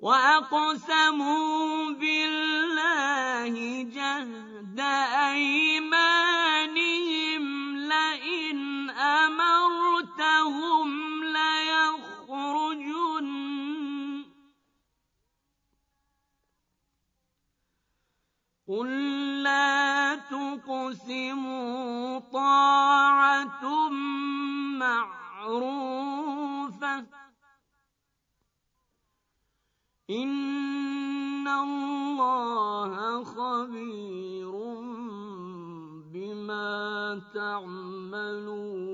وأقسموا بالله جهد أيمانهم لئن أمرتهم ليخرجن قل لا تقسموا طاعة معروفة إن الله خبير بما تعملون